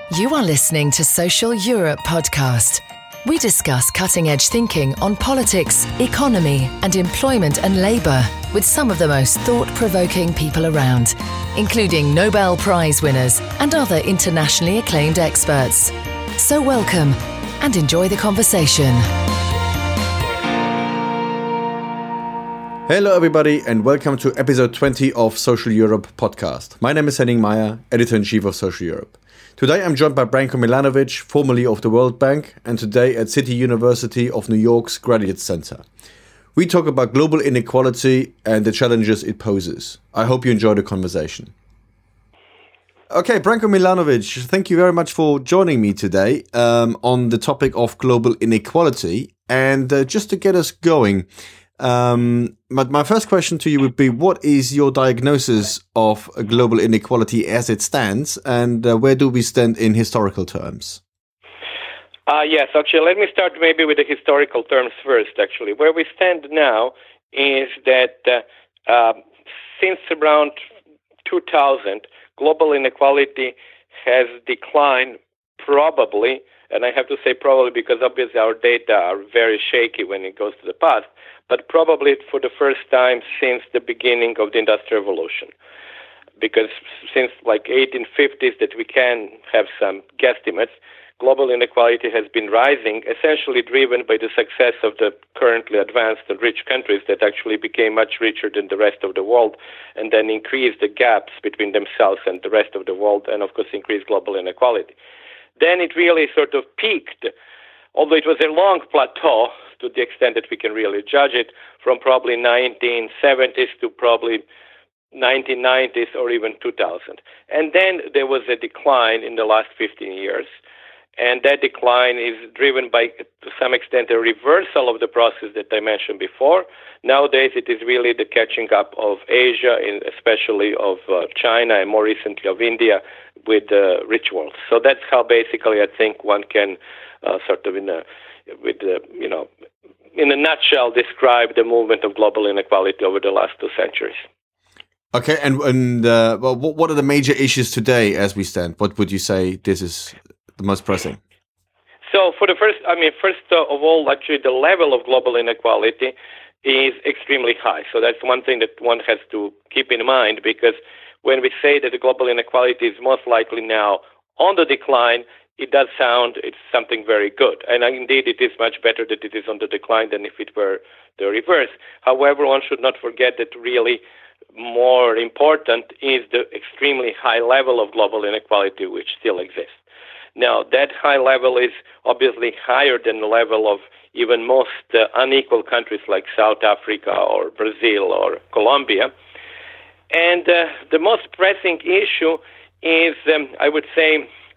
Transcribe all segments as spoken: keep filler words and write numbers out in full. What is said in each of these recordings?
You are listening to Social Europe podcast. We discuss cutting-edge thinking on politics, economy, and employment and labour with some of the most thought-provoking people around, including Nobel Prize winners and other internationally acclaimed experts. So welcome and enjoy the conversation. Hello everybody and welcome to episode twenty of Social Europe podcast. My name is Henning Meyer, editor-in-chief of Social Europe. Today I'm joined by Branko Milanovic, formerly of the World Bank, and today at City University of New York's Graduate Center. We talk about global inequality and the challenges it poses. I hope you enjoy the conversation. Okay, Branko Milanovic, thank you very much for joining me today um, on the topic of global inequality. And uh, just to get us going, Um, but my first question to you would be, what is your diagnosis of global inequality as it stands, and uh, where do we stand in historical terms? Uh, yes, actually, let me start maybe with the historical terms first, actually. Where we stand now is that uh, uh, since around two thousand, global inequality has declined probably, and I have to say probably because obviously our data are very shaky when it goes to the past, but probably for the first time since the beginning of the Industrial Revolution. Because since like eighteen fifties that we can have some guesstimates, global inequality has been rising, essentially driven by the success of the currently advanced and rich countries that actually became much richer than the rest of the world and then increased the gaps between themselves and the rest of the world and, of course, increased global inequality. Then it really sort of peaked, although it was a long plateau to the extent that we can really judge it, from probably nineteen seventies to probably nineteen nineties or even two thousand. And then there was a decline in the last fifteen years. And that decline is driven by, to some extent, a reversal of the process that I mentioned before. Nowadays, it is really the catching up of Asia, especially of uh, China, and more recently of India, with the rich world. So that's how basically I think one can uh, sort of, in a, with the, you know, in a nutshell, describe the movement of global inequality over the last two centuries. Okay, and and uh, well, what are the major issues today as we stand? What would you say this is the most pressing? So for the first, I mean, first of all, actually the level of global inequality is extremely high. So that's one thing that one has to keep in mind, because when we say that the global inequality is most likely now on the decline, it does sound it's something very good. And indeed, it is much better that it is on the decline than if it were the reverse. However, one should not forget that really more important is the extremely high level of global inequality which still exists. Now, that high level is obviously higher than the level of even most uh, unequal countries like South Africa or Brazil or Colombia. And uh, the most pressing issue is, um, I would say,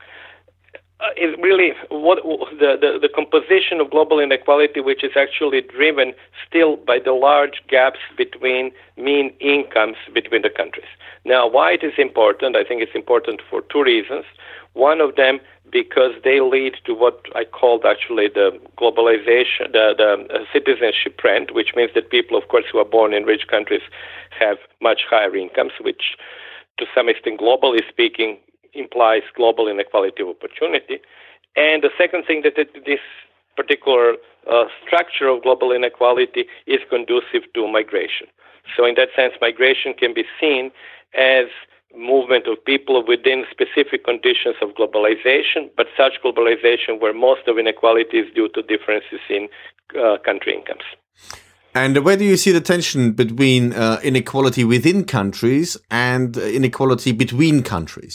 uh, is really what the, the, the composition of global inequality, which is actually driven still by the large gaps between mean incomes between the countries. Now, why it is important? I think it's important for two reasons. One of them, because they lead to what I called actually the globalization, the, the citizenship trend, which means that people, of course, who are born in rich countries have much higher incomes, which to some extent, globally speaking, implies global inequality of opportunity. And the second thing, that this particular uh, structure of global inequality is conducive to migration. So in that sense, migration can be seen as movement of people within specific conditions of globalization, but such globalization where most of inequality is due to differences in uh, country incomes. And where do you see the tension between uh, inequality within countries and inequality between countries?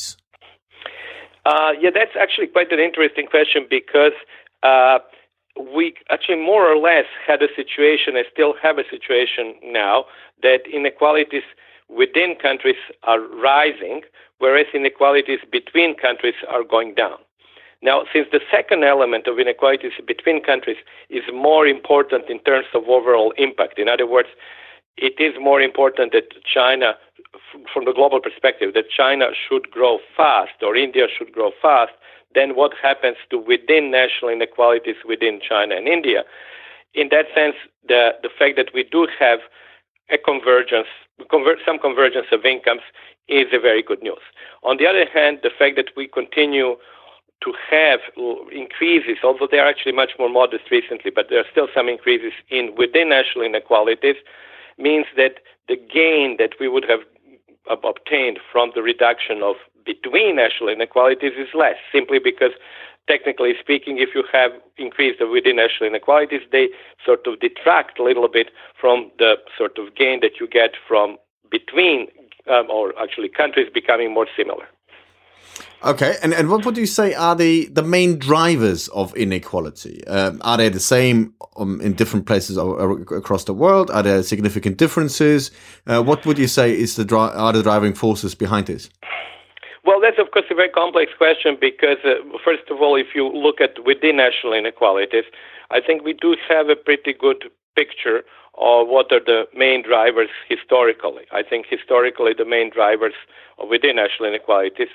Uh, yeah, that's actually quite an interesting question, because uh, we actually more or less had a situation, and still have a situation now, that inequalities within countries are rising, whereas inequalities between countries are going down. Now, since the second element of inequalities between countries is more important in terms of overall impact, in other words, it is more important that China, from the global perspective, that China should grow fast or India should grow fast, then what happens to within national inequalities within China and India? In that sense, the, the fact that we do have a convergence, convert, some convergence of incomes is a very good news. On the other hand, the fact that we continue to have increases, although they are actually much more modest recently, but there are still some increases in within national inequalities, means that the gain that we would have obtained from the reduction of between national inequalities is less, simply because, technically speaking, if you have increased the within national inequalities, they sort of detract a little bit from the sort of gain that you get from between, um, or actually countries becoming more similar. Okay, and, and what would you say are the, the main drivers of inequality? Um, are they the same um, in different places across the world? Are there significant differences? Uh, what would you say is the dri- are the driving forces behind this? Well, that's, of course, a very complex question because, uh, first of all, if you look at within national inequalities, I think we do have a pretty good picture of what are the main drivers historically. I think historically the main drivers of within national inequalities,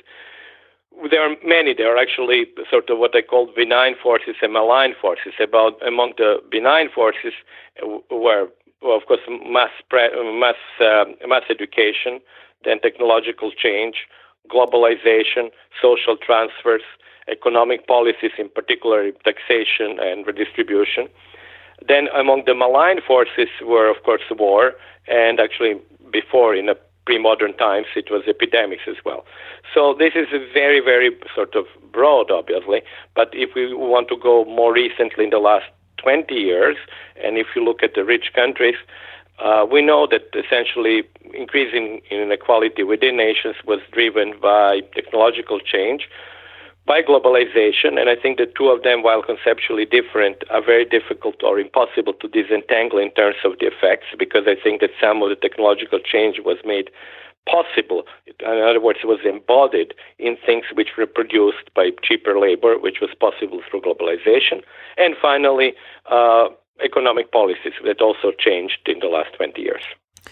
there are many. There are actually sort of what I call benign forces and malign forces. About among the benign forces were, well, of course, mass pre- mass uh, mass education, then technological change, globalization, social transfers, economic policies, in particular taxation and redistribution. Then among the malign forces were, of course, war, and actually before, in a pre-modern times, it was epidemics as well. So this is a very, very sort of broad, obviously, but if we want to go more recently in the last twenty years, and if you look at the rich countries, uh, we know that essentially increasing inequality within nations was driven by technological change, by globalization, and I think the two of them, while conceptually different, are very difficult or impossible to disentangle in terms of the effects, because I think that some of the technological change was made possible. In other words, it was embodied in things which were produced by cheaper labor, which was possible through globalization. And finally, uh, economic policies that also changed in the last twenty years.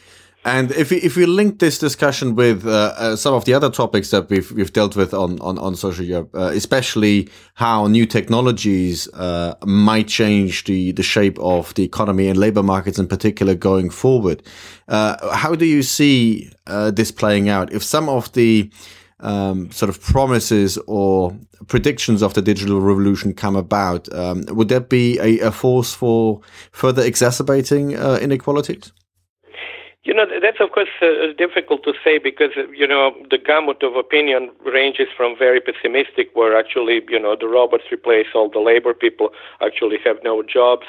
And if we, if we link this discussion with uh, uh, some of the other topics that we've we've dealt with on on, on Social Europe, uh, especially how new technologies uh, might change the, the shape of the economy and labor markets in particular going forward, uh, how do you see uh, this playing out? If some of the um, sort of promises or predictions of the digital revolution come about, um, would that be a, a force for further exacerbating uh, inequalities? You know, that's, of course, uh, difficult to say because, uh, you know, the gamut of opinion ranges from very pessimistic, where actually, you know, the robots replace all the labor, people actually have no jobs,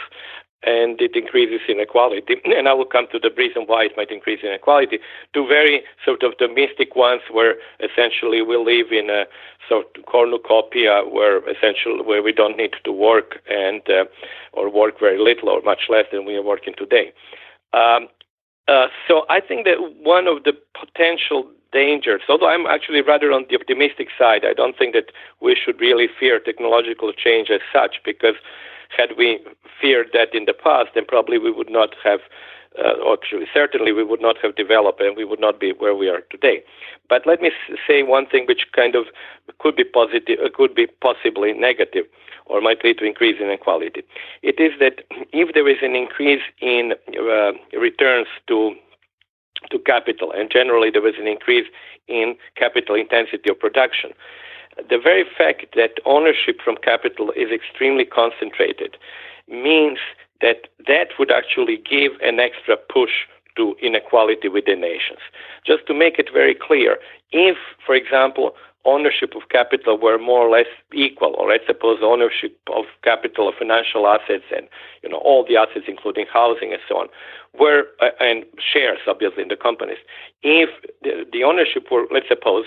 and it increases inequality. And I will come to the reason why it might increase inequality, to very sort of domestic ones where essentially we live in a sort of cornucopia where essentially where we don't need to work and uh, or work very little or much less than we are working today. Um, Uh, so I think that one of the potential dangers, although I'm actually rather on the optimistic side, I don't think that we should really fear technological change as such, because had we feared that in the past, then probably we would not have, uh, actually certainly we would not have developed and we would not be where we are today. But let me say one thing which kind of could be positive, uh, could be possibly negative, or might lead to increase in inequality. It is that if there is an increase in uh, returns to to capital, and generally there is an increase in capital intensity of production, the very fact that ownership from capital is extremely concentrated means that that would actually give an extra push to inequality within nations. Just to make it very clear, if, for example, ownership of capital were more or less equal, or let's suppose ownership of capital of financial assets and, you know, all the assets, including housing and so on, were uh, and shares, obviously, in the companies. If the, the ownership were, let's suppose,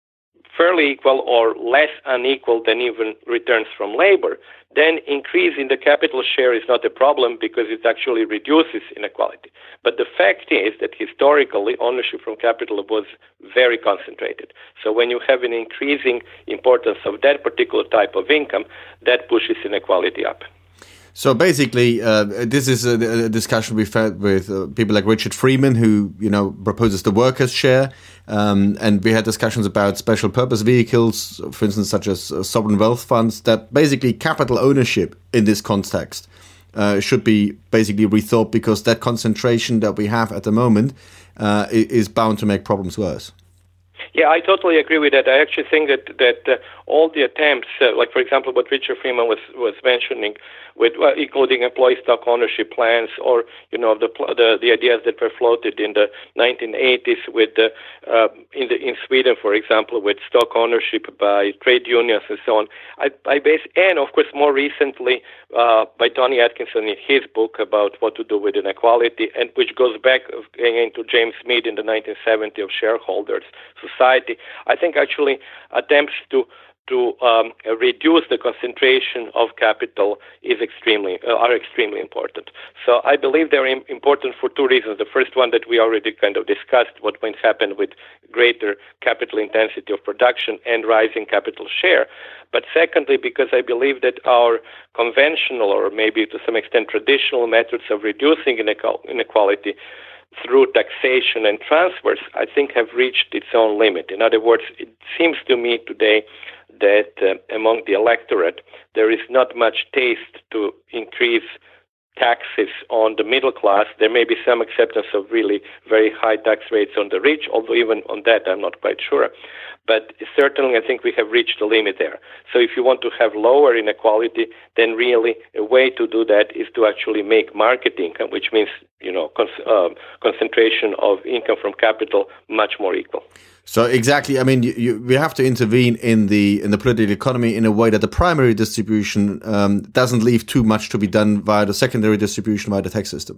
fairly equal or less unequal than even returns from labor, then increasing the capital share is not a problem because it actually reduces inequality. But the fact is that historically ownership from capital was very concentrated. So when you have an increasing importance of that particular type of income, that pushes inequality up. So basically, uh, this is a, a discussion we've had with uh, people like Richard Freeman, who, you know, proposes the workers' share. Um, and we had discussions about special purpose vehicles, for instance, such as uh, sovereign wealth funds, that basically capital ownership in this context uh, should be basically rethought, because that concentration that we have at the moment uh, is bound to make problems worse. Yeah, I totally agree with that. I actually think that that uh, all the attempts, uh, like for example, what Richard Freeman was was mentioning, with uh, including employee stock ownership plans, or you know the the, the ideas that were floated in the nineteen eighties with the, uh, in the in Sweden, for example, with stock ownership by trade unions and so on. I, I base and of course more recently uh, by Tony Atkinson in his book about what to do with inequality, and which goes back again to James Mead in the nineteen seventies of shareholders society. I think actually attempts to to um, reduce the concentration of capital is extremely uh, are extremely important. So I believe they're im- important for two reasons. The first one that we already kind of discussed, what might happen with greater capital intensity of production and rising capital share. But secondly, because I believe that our conventional, or maybe to some extent traditional methods of reducing inequality through taxation and transfers, I think have reached its own limit. In other words, it seems to me today that uh, among the electorate, there is not much taste to increase taxes on the middle class. There may be some acceptance of really very high tax rates on the rich, although even on that I'm not quite sure. But certainly I think we have reached the limit there. So if you want to have lower inequality, then really a way to do that is to actually make market income, which means, you know, con- uh, concentration of income from capital much more equal. So exactly, I mean, you, you, we have to intervene in the in the political economy in a way that the primary distribution um, doesn't leave too much to be done via the secondary distribution via the tax system.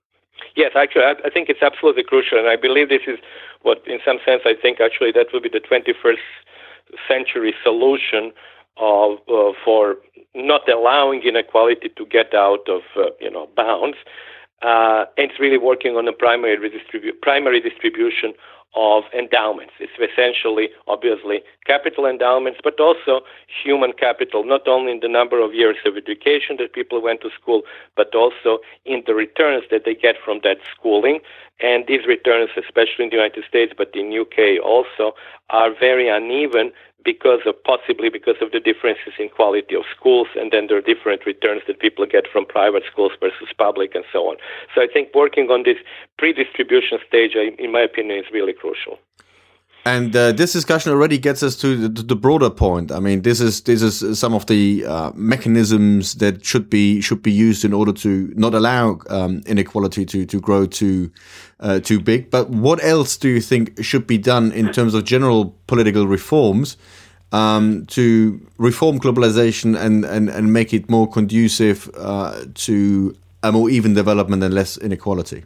Yes, actually, I, I think it's absolutely crucial, and I believe this is what, in some sense, I think actually that will be the twenty-first century solution of uh, for not allowing inequality to get out of uh, you know bounds. Uh, and it's really working on the primary redistribu- primary distribution of endowments. It's essentially, obviously, capital endowments, but also human capital, not only in the number of years of education that people went to school, but also in the returns that they get from that schooling. And these returns, especially in the United States, but in U K also, are very uneven because of possibly because of the differences in quality of schools, and then there are different returns that people get from private schools versus public and so on. So I think working on this pre-distribution stage, in my opinion, is really crucial. And uh, this discussion already gets us to the, the broader point. I mean, this is this is some of the uh, mechanisms that should be should be used in order to not allow um, inequality to to grow too uh, too big. But what else do you think should be done in terms of general political reforms um, to reform globalization and, and, and make it more conducive uh, to a more even development and less inequality?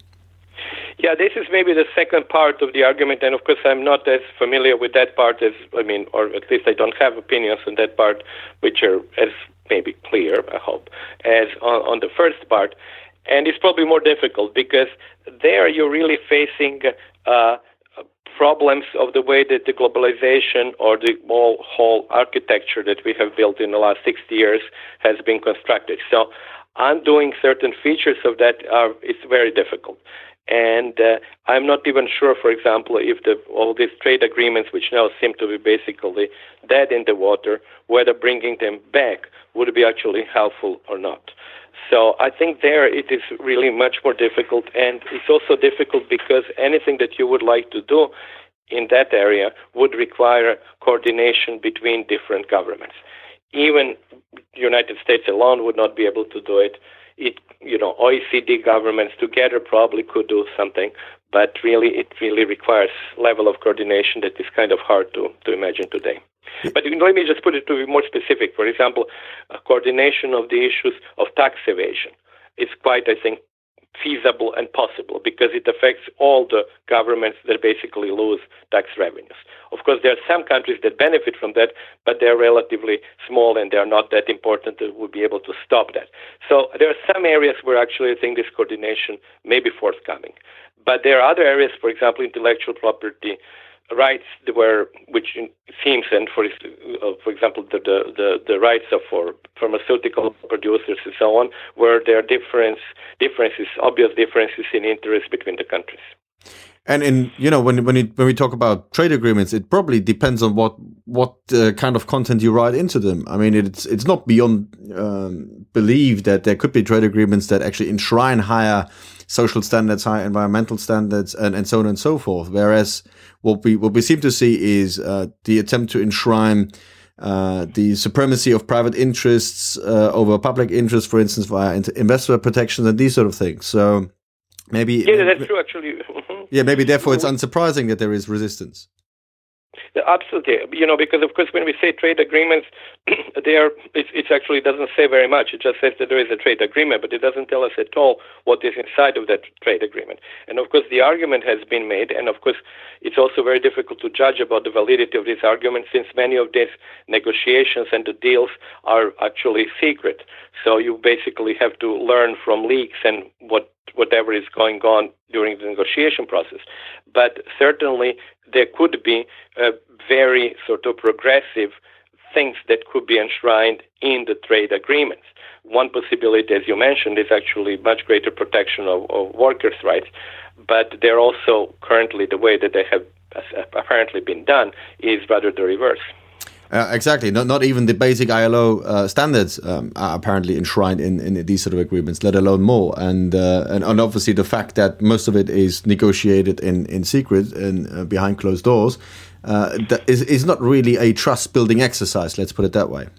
Yeah, this is maybe the second part of the argument, and of course I'm not as familiar with that part as, I mean, or at least I don't have opinions on that part, which are as maybe clear, I hope, as on, on the first part. And it's probably more difficult because there you're really facing uh, problems of the way that the globalization or the whole, whole architecture that we have built in the last sixty years has been constructed. So undoing certain features of that are, it's very difficult. And uh, I'm not even sure, for example, if the, all these trade agreements, which now seem to be basically dead in the water, whether bringing them back would be actually helpful or not. So I think there it is really much more difficult, and it's also difficult because anything that you would like to do in that area would require coordination between different governments. Even the United States alone would not be able to do it. It, you know, O E C D governments together probably could do something, but really it really requires level of coordination that is kind of hard to, to imagine today. But let me just put it to be more specific. For example, coordination of the issues of tax evasion is quite, I think, feasible and possible because it affects all the governments that basically lose tax revenues. Of course, there are some countries that benefit from that, but they're relatively small and they're not that important that would be able to stop that. So there are some areas where actually I think this coordination may be forthcoming. But there are other areas, for example, intellectual property rights, where which seems, and for uh, for example, the, the, the, the rights of for pharmaceutical producers and so on, where there are difference, differences, obvious differences in interest between the countries. And in you know when when it, when we talk about trade agreements, it probably depends on what what uh, kind of content you write into them. I mean, it's it's not beyond um, belief that there could be trade agreements that actually enshrine higher social standards, high environmental standards, and, and so on and so forth. Whereas what we what we seem to see is uh, the attempt to enshrine uh, the supremacy of private interests uh, over public interests, for instance, via investor protections and these sort of things. So maybe yeah, that's true. Actually, yeah, maybe therefore it's unsurprising that there is resistance. Absolutely, you know, because of course when we say trade agreements, they are it, it actually doesn't say very much. It just says that there is a trade agreement, but it doesn't tell us at all what is inside of that trade agreement. And of course, the argument has been made, and of course, it's also very difficult to judge about the validity of this argument, since many of these negotiations and the deals are actually secret. So you basically have to learn from leaks and what whatever is going on during the negotiation process. But certainly there could be a very sort of progressive things that could be enshrined in the trade agreements. One possibility, as you mentioned, is actually much greater protection of, of workers' rights, but they're also currently the way that they have apparently been done is rather the reverse. Uh, exactly. Not not even the basic I L O uh, standards um, are apparently enshrined in, in these sort of agreements, let alone more. And, uh, and and obviously the fact that most of it is negotiated in, in secret and uh, behind closed doors uh, that is, is not really a trust-building exercise, let's put it that way.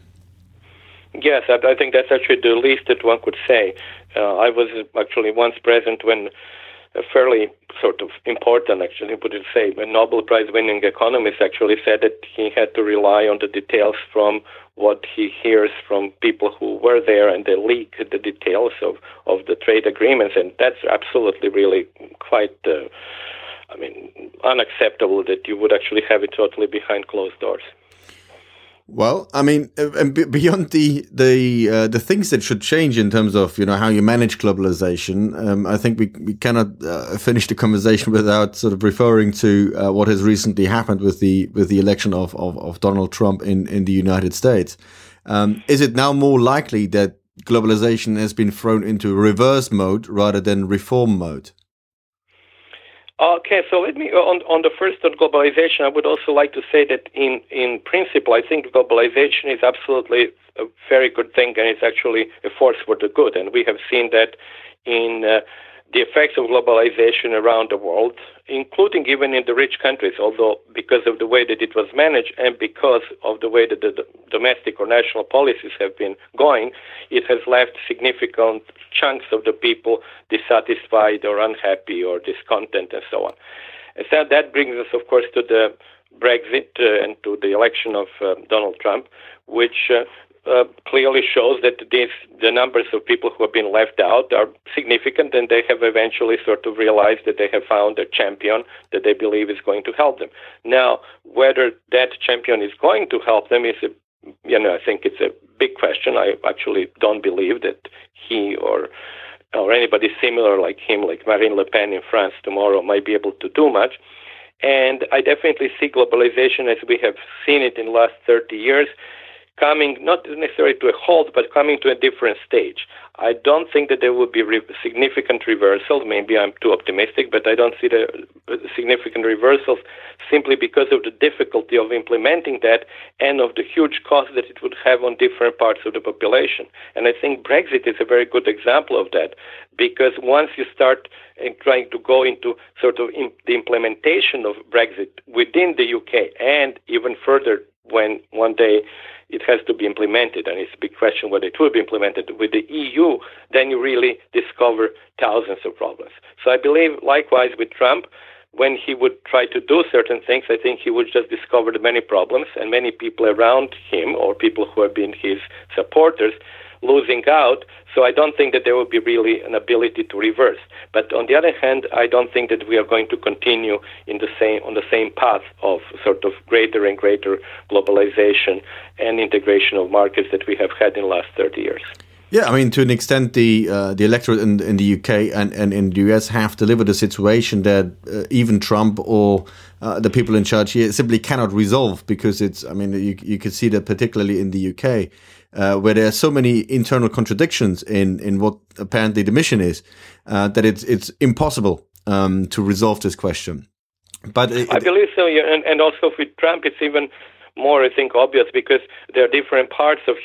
Yes, I, I think that's actually the least that one could say. Uh, I was actually once present when a fairly sort of important, actually, would you say, a Nobel Prize-winning economist actually said that he had to rely on the details from what he hears from people who were there, and they leak the details of, of the trade agreements, and that's absolutely really quite, uh, I mean, unacceptable that you would actually have it totally behind closed doors. Well, I mean, and beyond the the uh, the things that should change in terms of, you know, how you manage globalization, um, I think we we cannot uh, finish the conversation without sort of referring to uh, what has recently happened with the with the election of of, of Donald Trump in in the United States. Um, is it now more likely that globalization has been thrown into reverse mode rather than reform mode? Okay, so let me, on on the first on globalization, I would also like to say that in, in principle, I think globalization is absolutely a very good thing, and it's actually a force for the good. And we have seen that in uh, the effects of globalization around the world, including even in the rich countries, although because of the way that it was managed and because of the way that the, the domestic or national policies have been going, it has left significant chunks of the people dissatisfied or unhappy or discontent and so on. And so that brings us, of course, to the Brexit uh, and to the election of uh, Donald Trump, which uh, Uh, clearly shows that this, the numbers of people who have been left out are significant, and they have eventually sort of realized that they have found a champion that they believe is going to help them. Now, whether that champion is going to help them is, a, you know, I think it's a big question. I actually don't believe that he or or anybody similar like him, like Marine Le Pen in France tomorrow, might be able to do much. And I definitely see globalization as we have seen it in the last thirty years, coming not necessarily to a halt, but coming to a different stage. I don't think that there will be re- significant reversals. Maybe I'm too optimistic, but I don't see the significant reversals simply because of the difficulty of implementing that and of the huge cost that it would have on different parts of the population. And I think Brexit is a very good example of that, because once you start uh, trying to go into sort of in the implementation of Brexit within the U K and even further when one day it has to be implemented, and it's a big question whether it will be implemented with the E U, then you really discover thousands of problems. So I believe, likewise with Trump, when he would try to do certain things, I think he would just discover the many problems, and many people around him or people who have been his supporters losing out. So I don't think that there will be really an ability to reverse. But on the other hand, I don't think that we are going to continue in the same on the same path of sort of greater and greater globalization and integration of markets that we have had in the last thirty years. Yeah, I mean, to an extent, the uh, the electorate in, in the U K and, and in the U S have delivered a situation that uh, even Trump or uh, the people in charge here simply cannot resolve, because it's, I mean, you, you could see that particularly in the U K, uh, where there are so many internal contradictions in, in what apparently the mission is, uh, that it's it's impossible um, to resolve this question. But it, I believe so, yeah. and, and also with Trump, it's even more, I think, obvious, because there are different parts of his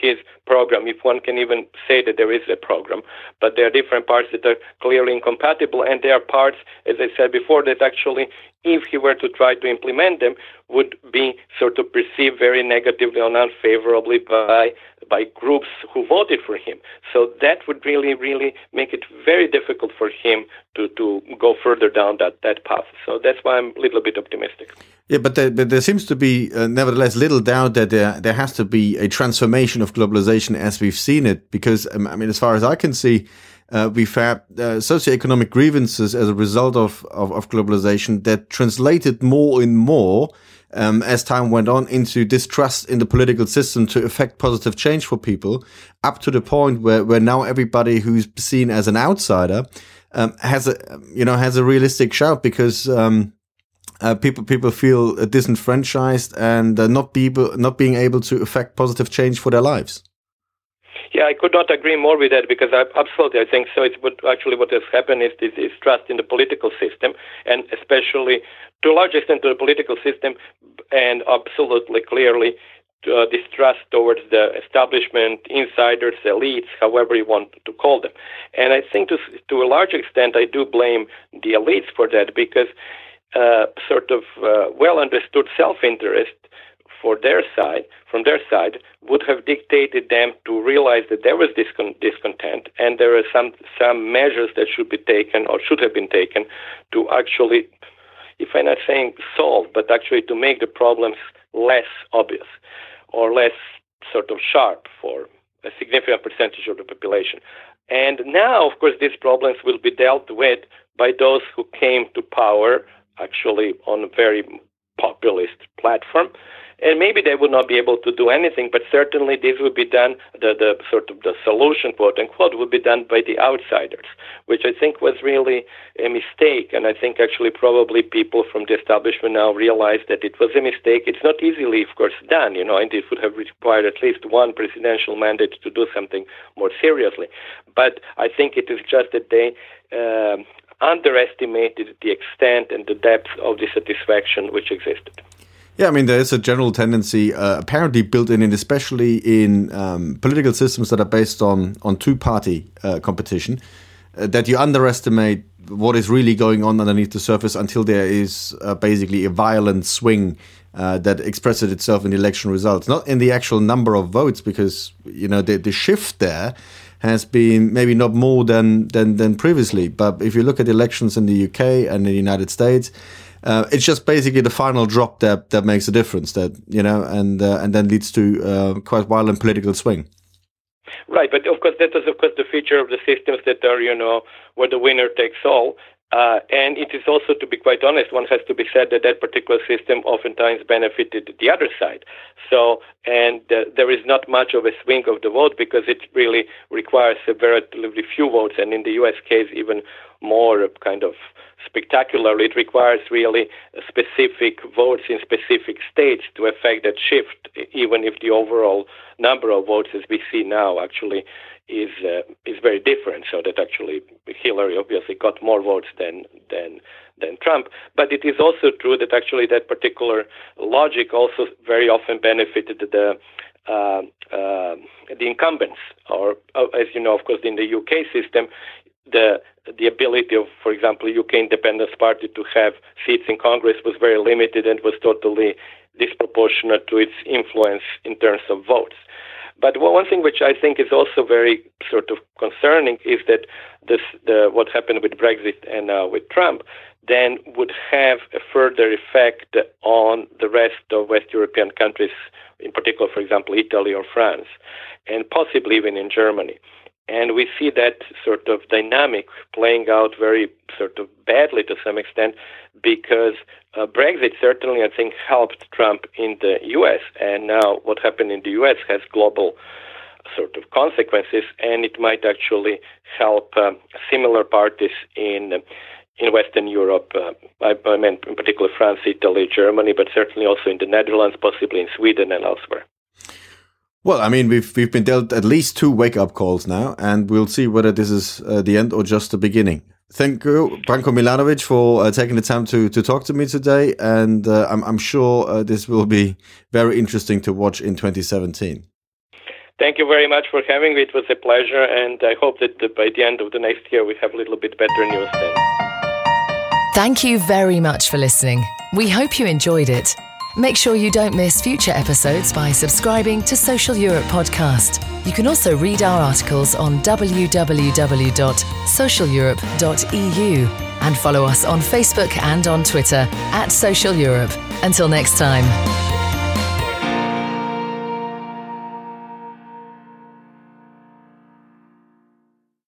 program, if one can even say that there is a program. But there are different parts that are clearly incompatible, and there are parts, as I said before, that actually, if he were to try to implement them, would be sort of perceived very negatively or unfavorably by by groups who voted for him. So that would really, really make it very difficult for him to, to go further down that, that path. So that's why I'm a little bit optimistic. Yeah, but there, but there seems to be, uh, nevertheless, little doubt that there there has to be a transformation of globalization as we've seen it. Because, um, I mean, as far as I can see, uh, we've had uh, socioeconomic grievances as a result of, of, of globalization that translated more and more um, as time went on into distrust in the political system to effect positive change for people, up to the point where, where now everybody who's seen as an outsider um, has a, you know, has a realistic shout because um, Uh, people people feel uh, disenfranchised and uh, not be able, not being able to effect positive change for their lives. Yeah, I could not agree more with that because I, absolutely I think so. It's what actually what has happened is this is trust in the political system, and especially to a large extent to the political system, and absolutely clearly uh, distrust towards the establishment, insiders, elites, however you want to call them. And I think to to a large extent I do blame the elites for that because. Uh, sort of uh, well understood self-interest for their side, from their side, would have dictated them to realize that there was discon- discontent, and there are some some measures that should be taken or should have been taken to actually, if I'm not saying solve, but actually to make the problems less obvious or less sort of sharp for a significant percentage of the population. And now, of course, these problems will be dealt with by those who came to power actually on a very populist platform. And maybe they would not be able to do anything, but certainly this would be done, the, the sort of the solution, quote unquote, would be done by the outsiders, which I think was really a mistake. And I think actually probably people from the establishment now realize that it was a mistake. It's not easily, of course, done, you know, and it would have required at least one presidential mandate to do something more seriously. But I think it is just that they um, underestimated the extent and the depth of dissatisfaction which existed. Yeah, I mean, there is a general tendency uh, apparently built in, especially in um, political systems that are based on, on two-party uh, competition, uh, that you underestimate what is really going on underneath the surface until there is uh, basically a violent swing uh, that expresses itself in the election results. Not in the actual number of votes, because, you know, the, the shift there has been maybe not more than, than than previously. But if you look at elections in the U K and the United States, uh, it's just basically the final drop that that makes a difference. That you know, and uh, and then leads to uh, quite violent political swing. Right, but of course that is of course the feature of the systems that are, you know, where the winner takes all. Uh, and it is also, to be quite honest, one has to be said that that particular system oftentimes benefited the other side. So, and uh, there is not much of a swing of the vote because it really requires a relatively few votes, and in the U S case even more kind of spectacularly, it requires really specific votes in specific states to effect that shift, even if the overall number of votes, as we see now, actually is uh, is very different. So that actually Hillary obviously got more votes than than than Trump. But it is also true that actually that particular logic also very often benefited the uh, uh, the incumbents, or uh, as you know, of course, in the U K system, the the ability of, for example, U K Independence Party to have seats in Congress was very limited and was totally disproportionate to its influence in terms of votes. But one thing which I think is also very sort of concerning is that this, the, what happened with Brexit and uh, with Trump then would have a further effect on the rest of West European countries, in particular, for example, Italy or France, and possibly even in Germany. And we see that sort of dynamic playing out very sort of badly to some extent because uh, Brexit certainly, I think, helped Trump in the U S. And now what happened in the U S has global sort of consequences, and it might actually help um, similar parties in in Western Europe. Uh, I, I mean, in particular, France, Italy, Germany, but certainly also in the Netherlands, possibly in Sweden and elsewhere. Well, I mean, we've we've been dealt at least two wake-up calls now, and we'll see whether this is uh, the end or just the beginning. Thank you, Branko Milanovic, for uh, taking the time to, to talk to me today, and uh, I'm, I'm sure uh, this will be very interesting to watch in twenty seventeen. Thank you very much for having me. It was a pleasure, and I hope that by the end of the next year we have a little bit better news then. Thank you very much for listening. We hope you enjoyed it. Make sure you don't miss future episodes by subscribing to Social Europe Podcast. You can also read our articles on w w w dot social europe dot e u and follow us on Facebook and on Twitter at Social Europe. Until next time.